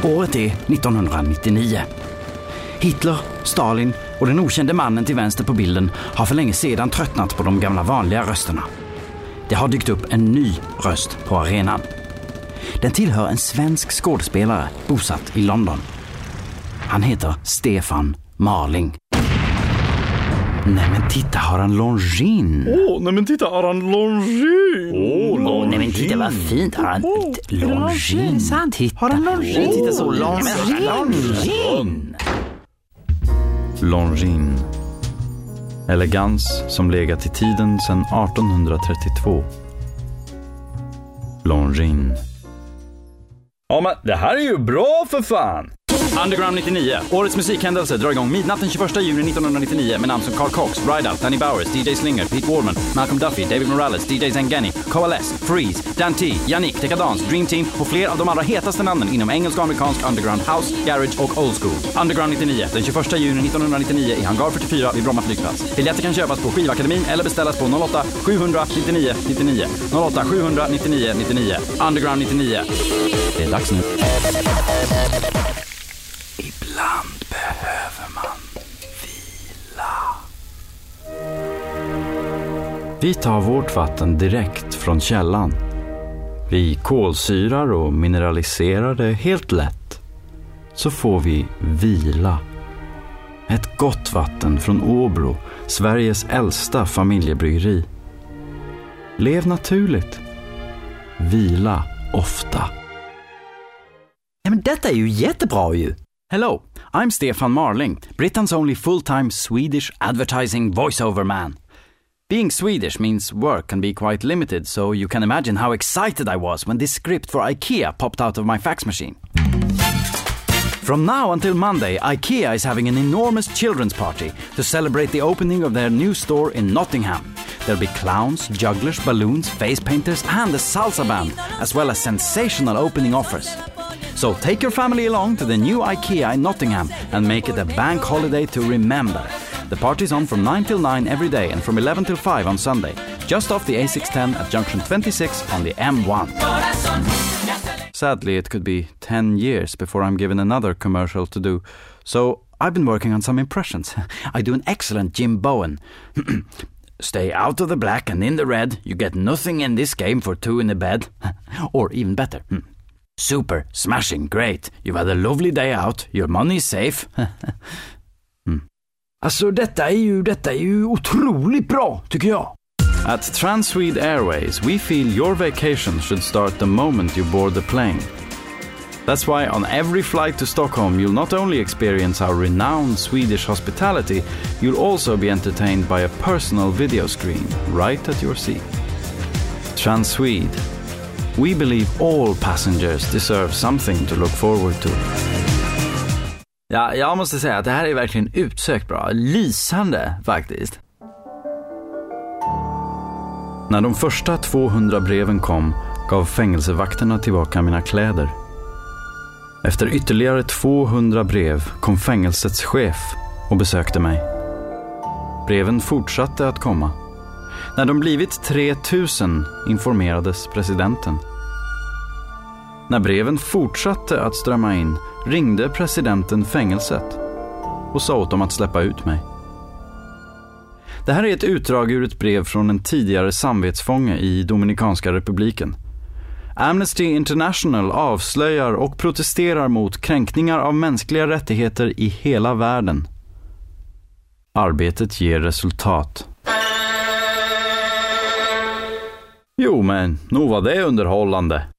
Året är 1999. Hitler, Stalin och den okände mannen till vänster på bilden har för länge sedan tröttnat på de gamla vanliga rösterna. Det har dykt upp en ny röst på arenan. Den tillhör en svensk skådespelare bosatt i London. Han heter Stefan Marling. Nej men titta, har han longin? Nej men titta, har han longin? Nej men titta vad fint, har han longin? Titta. Har han longin? Titta så longin. Longin. Elegans som legat i tiden sedan 1832. Longin. Ja men det här är ju bra för fan. Underground 99. Årets musikhändelse drar igång midnatt den 21 juni 1999 med namn som Carl Cox, Rydal, Danny Bowers, DJ Slinger, Pete Warman, Malcolm Duffy, David Morales, DJ Zangani, Coalesce, Freeze, Dan T, Yannick, Decadence, Dream Team och fler av de allra hetaste namnen inom engelsk och amerikansk underground house, garage och old school. Underground 99 den 21 juni 1999 i Hangar 44 vid Bromma flygplats. Biljetter kan köpas på Skivakademin eller beställas på 08 799 99. 08 799 99. Underground 99. Det är dags nu. Ibland behöver man vila. Vi tar vårt vatten direkt från källan. Vi kolsyrar och mineraliserar det helt lätt. Så får vi vila. Ett gott vatten från Åbro, Sveriges äldsta familjebryggeri. Lev naturligt. Vila ofta. Ja, men detta är ju jättebra ju. Hello, I'm Stefan Marling, Britain's only full-time Swedish advertising voiceover man. Being Swedish means work can be quite limited, so you can imagine how excited I was when this script for IKEA popped out of my fax machine. From now until Monday, IKEA is having an enormous children's party to celebrate the opening of their new store in Nottingham. There'll be clowns, jugglers, balloons, face painters and a salsa band, as well as sensational opening offers. So take your family along to the new IKEA in Nottingham and make it a bank holiday to remember. The party's on from 9 till 9 every day and from 11 till 5 on Sunday, just off the A610 at junction 26 on the M1. Sadly, it could be 10 years before I'm given another commercial to do, so I've been working on some impressions. I do an excellent Jim Bowen. Stay out of the black and in the red. You get nothing in this game for two in the bed. Or even better. Super, smashing, great. You've had a lovely day out. Your money is safe. Alltså detta är ju otroligt bra, tycker jag. At Transwede Airways, we feel your vacation should start the moment you board the plane. That's why on every flight to Stockholm, you'll not only experience our renowned Swedish hospitality, you'll also be entertained by a personal video screen right at your seat. Transwede. We believe all passengers deserve something to look forward to. Ja, jag måste säga att det här är verkligen utsökt bra. Lysande faktiskt. När de första 200 breven kom gav fängelsevakterna tillbaka mina kläder. Efter ytterligare 200 brev kom fängelsets chef och besökte mig. Breven fortsatte att komma. När de blivit 3000 informerades presidenten. När breven fortsatte att strömma in ringde presidenten fängelset och sa åt dem att släppa ut mig. Det här är ett utdrag ur ett brev från en tidigare samvetsfånge i Dominikanska republiken. Amnesty International avslöjar och protesterar mot kränkningar av mänskliga rättigheter i hela världen. Arbetet ger resultat. Jo, men nog var det underhållande.